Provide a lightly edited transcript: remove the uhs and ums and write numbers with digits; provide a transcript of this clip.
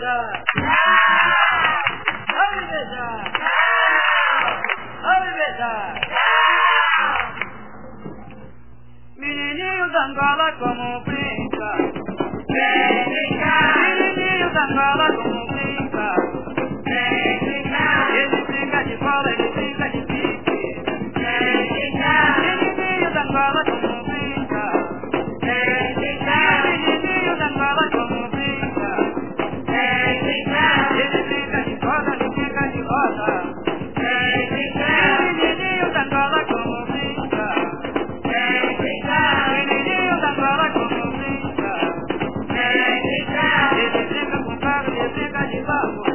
beijar. Vai me beijar. Vai me beijar. Menininho da Angola como brinca. Vem brincar. Menininho da Angola como brinca. Vem brincar. Ele brinca de bola, ele brinca de pique. Vem brincar. Menininho da Angola como brinca. Vem brincar. Menininho da Angola como brinca. Vem brincar. Ele brinca de bola, ele brinca de roda. Vem brincar. Menininho da Angola como brinca. Vem brincar. Menininho da Angola como brinca. Vem brincar. Ele brinca com carro, ele brinca de barro.